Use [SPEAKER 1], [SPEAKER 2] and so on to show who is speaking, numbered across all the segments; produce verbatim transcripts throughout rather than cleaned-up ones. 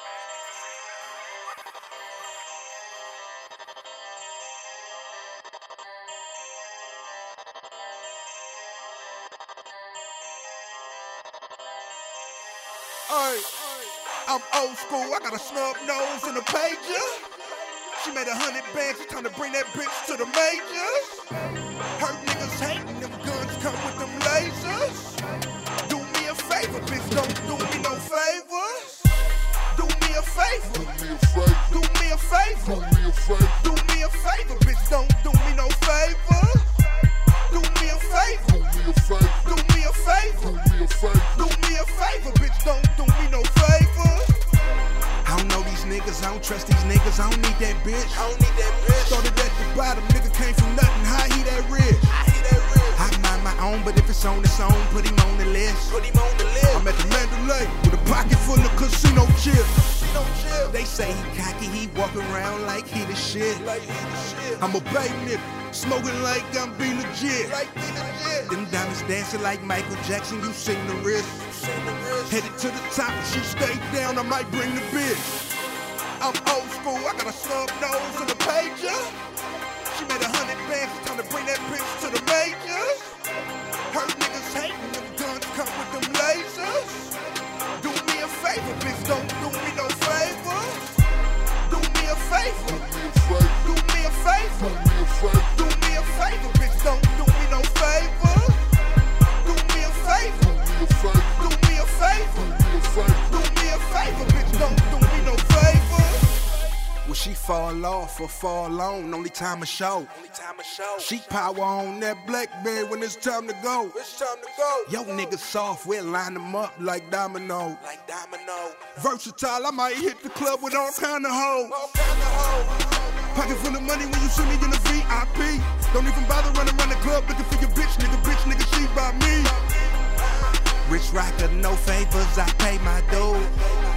[SPEAKER 1] Ay, I'm old school, I got a snub nose and a pager. She made a hundred bands, it's time to bring that bitch to the majors. Hurt niggas hating, them guns come with them lasers. Do me a favor, bitch, don't do me no favors. Do me a favor, do me a favor, do me a favor, bitch, don't do me no favors. Do me a favor, do me a favor, do me a favor, bitch, don't do me no favors. I don't know these niggas, I don't trust these niggas, I don't need that bitch. I don't need that bitch. Started at the bottom, nigga came from nothing, how he that rich? I he that rich. I mind my own, but if it's on its own, put him on the list. Put him on the list. I'm at the Mandalay with a pocket full of casino chips. They say he cocky, he walk around like he the shit. Like he the shit. I'm a baby nigga, smoking like I'm be legit. Like be legit. Them diamonds dancing like Michael Jackson, you seen the wrist. Headed to the top, she stayed down, I might bring the bitch. I'm old school, I got a snub nose and a pager. She made a hundred bands, it's time to bring that bitch to the majors. Hurt niggas hating, them guns come with them lasers. Do me a favor, bitch, don't do me no favors. Do me a favor, do me a favor, do me a favor, bitch, don't do me no favors. Do me a favor, do me a favor, do me a favor, bitch, don't do me no favors. Will she fall off or fall on? Only time to show. Only time to show. She power on that Blackberry when it's time to go. It's time to go. Yo niggas soft, we'll line them up like domino. Like domino. Versatile, I might hit the club with all kind of hoes. All kind of hoes. Pocket full of money when you see me in the V I P. Don't even bother running around the club looking for your bitch, nigga, bitch, nigga, she by me. Rich rocker, no favors, I pay my dues.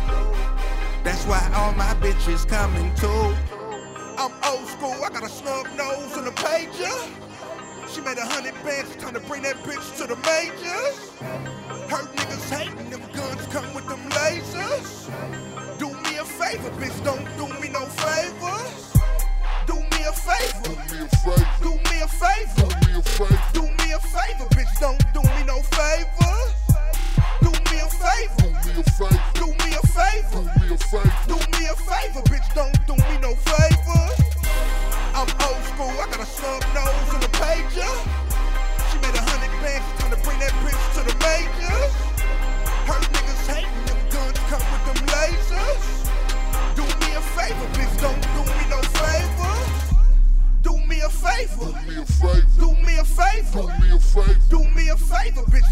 [SPEAKER 1] That's why all my bitches coming too. I'm old school, I got a snub nose and a pager. She made a hundred bands, it's time to bring that bitch to the majors. Hurt niggas hating, them guns come with them lasers. Do me a favor, bitch, don't do me no favors. Do me a favor, do me a favor, do me a favor, bitch, don't do me no favors. Do me a favor, do me a favor, do me a favor, bitch, don't do me no favors. I'm old school, I got a snub nose and a pager. She made a hundred bands, it's time to bring that bitch to the majors. Hurt niggas hating, them guns come with them lasers. Do me a favor, bitch, don't do me no favors. Do me a favor, do me a favor, do me a favor, do me a favor, bitch,